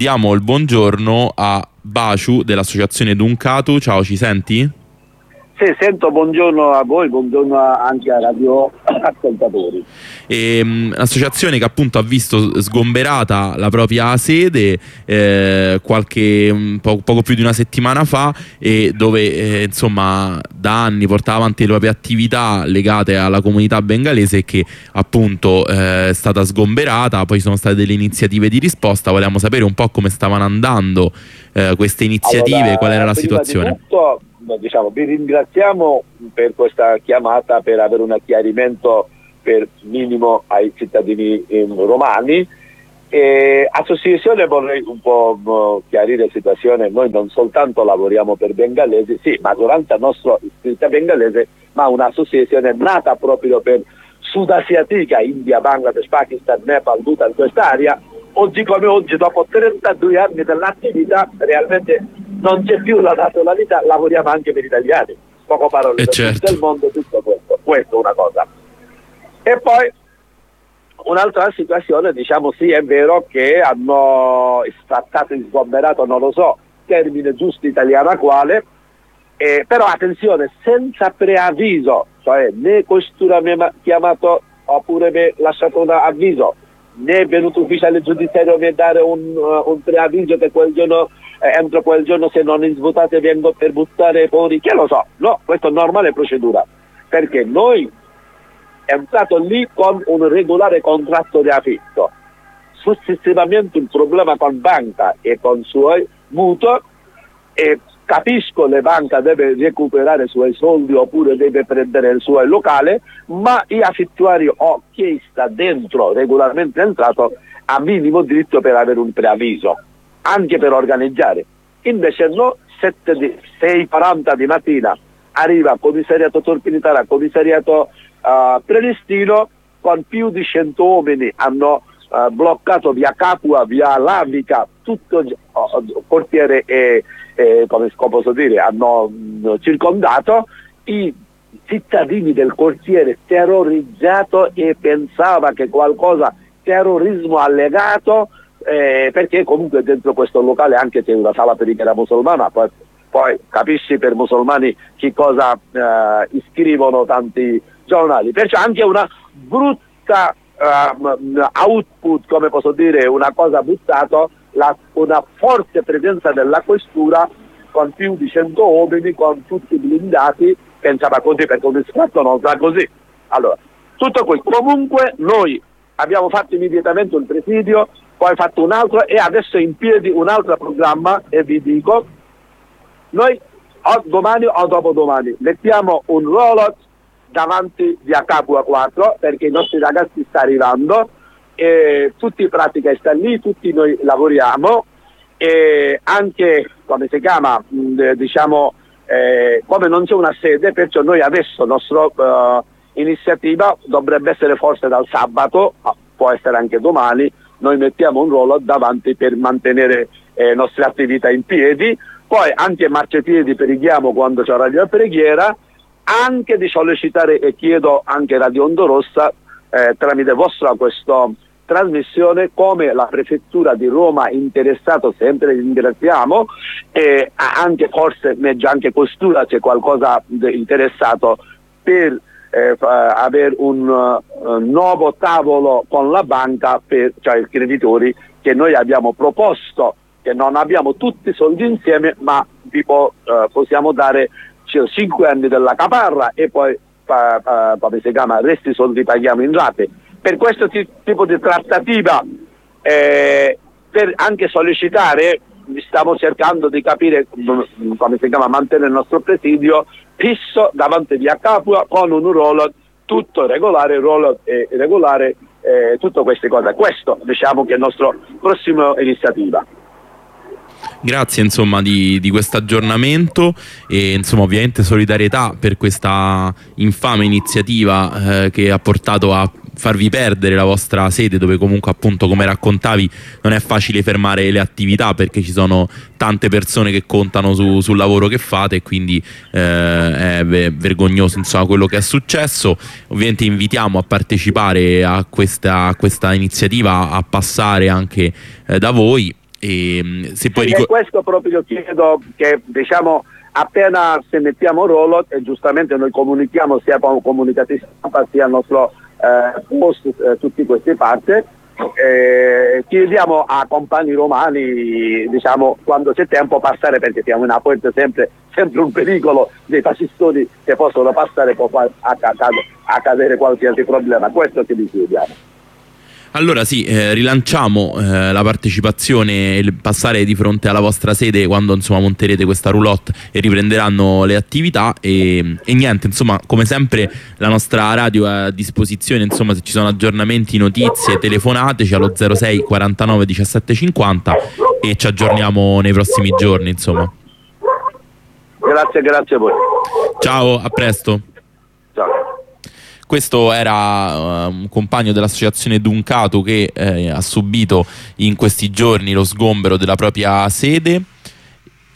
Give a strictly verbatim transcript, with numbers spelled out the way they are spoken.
Diamo il buongiorno a Baciu dell'associazione Duncatu. Ciao, ci senti? Sì, sento, buongiorno a voi, buongiorno anche ai radio ascoltatori. L'associazione che appunto ha visto sgomberata la propria sede eh, qualche po poco più di una settimana fa, e dove eh, insomma da anni portava avanti le proprie attività legate alla comunità bengalese, e che appunto eh, è stata sgomberata. Poi sono state delle iniziative di risposta. Volevamo sapere un po' come stavano andando eh, queste iniziative, allora, qual era la prima situazione. Di tutto, diciamo, vi ringraziamo per questa chiamata, per avere un chiarimento per minimo ai cittadini eh, romani. E associazione, vorrei un po' uh, chiarire la situazione. Noi non soltanto lavoriamo per bengalesi, sì, maggioranza nostra iscritta bengalese, ma un'associazione nata proprio per sudasiatica, India, Bangladesh, Pakistan, Nepal, Bhutan, quest'area. Oggi come oggi, dopo trentadue anni dell'attività, realmente non c'è più la naturalità, lavoriamo anche per italiani, poco parole, eh per certo. tutto il mondo, tutto questo, questo è una cosa. E poi un'altra situazione, diciamo, sì, è vero che hanno stato sgomberato, non lo so, termine giusto italiano quale, eh, però attenzione, senza preavviso, cioè né questura mi ha chiamato oppure mi ha lasciato un avviso, né è venuto ufficiale giudiziario a dare un, uh, un preavviso che quel giorno, eh, entro quel giorno se non svotate vengo per buttare fuori, che lo so, no, questa è normale procedura, perché noi è entrato lì con un regolare contratto di affitto, successivamente un problema con banca e con suoi mutuo, e capisco le banche deve recuperare i suoi soldi oppure deve prendere il suo locale, ma gli affittuari o chi sta dentro regolarmente entrato ha minimo diritto per avere un preavviso, anche per organizzare. Invece no, sei e quaranta di mattina arriva commissariato Torpinitara, commissariato uh, Prelistino, con più di cento uomini hanno uh, bloccato via Capua, via Lavica, tutto il uh, quartiere e Eh, come posso dire, hanno mh, circondato i cittadini del quartiere, terrorizzato, e pensava che qualcosa, terrorismo allegato, eh, perché comunque dentro questo locale anche c'è una sala preghiera musulmana, poi, poi capisci per musulmani che cosa eh, scrivono tanti giornali, perciò anche una brutta uh, output, come posso dire, una cosa buttata. La, una forte presenza della questura con più di cento uomini, con tutti blindati, pensava così perché un estratto non sa così. Allora, tutto questo. Comunque noi abbiamo fatto immediatamente un presidio, poi fatto un altro e adesso è in piedi un altro programma, e vi dico, noi o domani o dopodomani mettiamo un rollout davanti via Capua quattro perché i nostri ragazzi stanno arrivando. E tutti in pratica sta lì, tutti noi lavoriamo, e anche come si chiama, mh, diciamo, eh, come non c'è una sede, perciò noi adesso la nostra uh, iniziativa dovrebbe essere forse dal sabato, può essere anche domani, noi mettiamo un ruolo davanti per mantenere le eh, nostre attività in piedi, poi anche marciapiedi preghiamo quando c'è la preghiera, anche di sollecitare, e chiedo anche Radio Onda Rossa eh, tramite vostra questa trasmissione, come la prefettura di Roma interessato, sempre ringraziamo, e anche forse già anche questura c'è qualcosa interessato per eh, avere un uh, nuovo tavolo con la banca, per, cioè i creditori, che noi abbiamo proposto, che non abbiamo tutti i soldi insieme, ma tipo uh, possiamo dare cinque anni della caparra e poi uh, uh, come si chiama, resti soldi paghiamo in rate. Per questo tipo di trattativa, eh, per anche sollecitare, stiamo cercando di capire come si chiama, mantenere il nostro presidio fisso davanti via Capua con un ruolo tutto regolare, ruolo eh, regolare, eh, tutte queste cose. Questo diciamo che è il nostro prossimo iniziativa. Grazie insomma di, di questo aggiornamento, e insomma ovviamente solidarietà per questa infame iniziativa eh, che ha portato a farvi perdere la vostra sede, dove comunque appunto, come raccontavi, non è facile fermare le attività perché ci sono tante persone che contano su, sul lavoro che fate, e quindi eh, è vergognoso insomma quello che è successo. Ovviamente invitiamo a partecipare a questa, a questa iniziativa, a passare anche eh, da voi. E se poi sì, ricor- e questo proprio io chiedo che, diciamo, appena se mettiamo rollo e giustamente noi comunichiamo sia con comunicati stampa sia al nostro eh, post eh, tutti questi parti, eh, chiediamo a compagni romani, diciamo, quando c'è tempo passare, perché siamo in Apuente, sempre, sempre un pericolo dei fascistoni che possono passare, può far accadere, accadere qualsiasi problema. Questo che vi chiediamo. Allora sì, eh, rilanciamo eh, la partecipazione, il passare di fronte alla vostra sede quando insomma monterete questa roulotte e riprenderanno le attività e, e niente, insomma, come sempre la nostra radio è a disposizione, insomma, se ci sono aggiornamenti, notizie, telefonateci allo zero sei quarantanove diciassette cinquanta e ci aggiorniamo nei prossimi giorni, insomma. Grazie, grazie a voi. Ciao, a presto. Ciao. Questo era uh, un compagno dell'associazione Duncato che eh, ha subito in questi giorni lo sgombero della propria sede.